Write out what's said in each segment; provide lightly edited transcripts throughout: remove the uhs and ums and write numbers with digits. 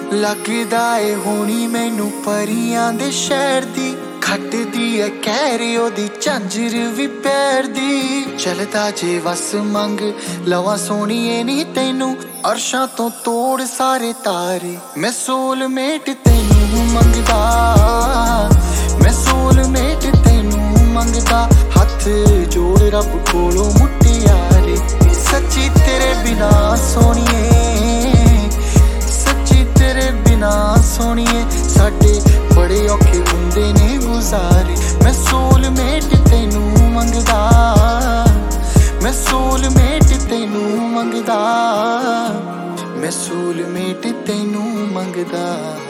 लगदा ए होनी मैनू परियां दे शहर दी, खटदी है कैरी ओदी झांजर भी पैर दी। चलदा जे वस मंग लवा सोहणीए नी तैनू, अरशां तो तोड़ सारे तारे। मैं सोलमेट तैनू मंगदा, मैं सोलमेट तैनू मंगदा। हथ जोड़ रब कोलों मुटियारे, सच्ची तेरे बिना सोहणीए, सच्ची तेरे बिना सोहणीए। साडे बड़े औखे हुंदे ने गुजारे। मैं सोलमेट तैनू मंगदा, मैं सोलमेट तैनू मंगदा, मैं सोलमेट तैनू मंगदा।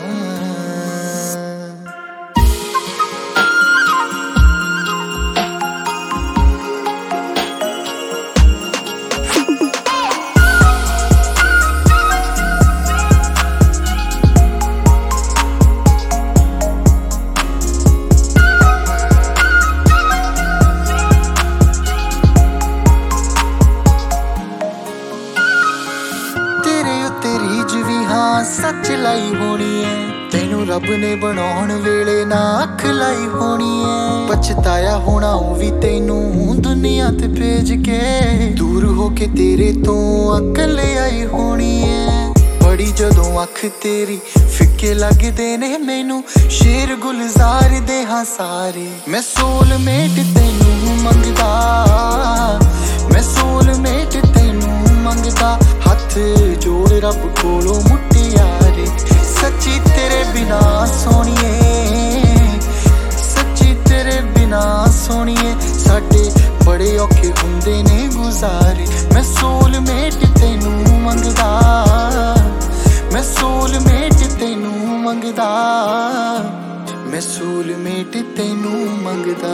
सच लाई होनी है तैनू रब ने बनाउण वेले ना अख लाई होनी है। पछताया होना भी तैनू दुनिया ते भेज के, दूर होके तेरे तो अकल आई होनी है। बड़ी जदों अख तेरी फिक्के लगदे ने मैनू, शेर गुलजार दे हां सारे। मैं सोलमेट तैनू मंगदा, मैं सोलमेट तैनू मंगदा। हथ जोड़ रब कोलों मुटियारे, सच्ची तेरे बिना सोहणीए, सच्ची तेरे बिना सोहणीए। साडे बड़े औखे हुंदे ने गुजारे। मैं सोलमेट तैनू मंगदा, मैं सोलमेट तैनू मंगदा, मैं सोलमेट तैनू मंगदा।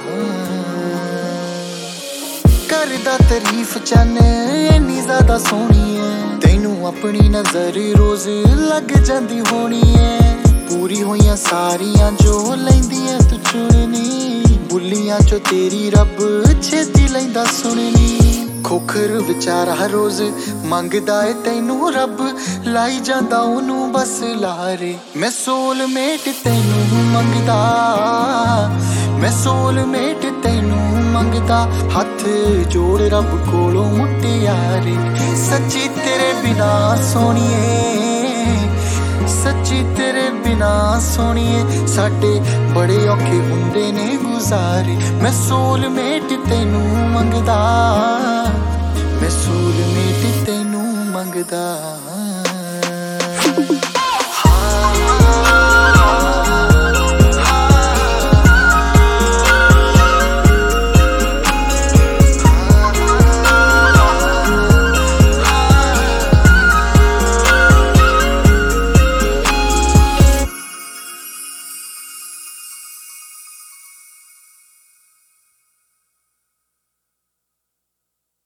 करदा तारीफ चन इन्नी ज्यादा सोहनी है, तैनू अपनी नजर रोज लग जांदी होनी है। पूरी होइयां सारियां जो लैंदियां तू चुननी, बुलियां चो तेरी रब छेती लैंदा सुननी। खोखर विचारा रोज मंगदा ए तैनू रब, लाई जांदा ओनू बस लारे। मैं सोलमेट तैनू मंगदा, मैं सोलमेट तैनू मंगदा। हथ जोड़ रब कोलों मुटियारे, सच्ची तेरे बिना सोहणीए, सच्ची तेरे बिना सोहणीए। साडे बड़े औखे हुंदे ने गुजारे। मैं सोलमेट तैनू मंगदा, मैं सोलमेट तैनू मंगदा।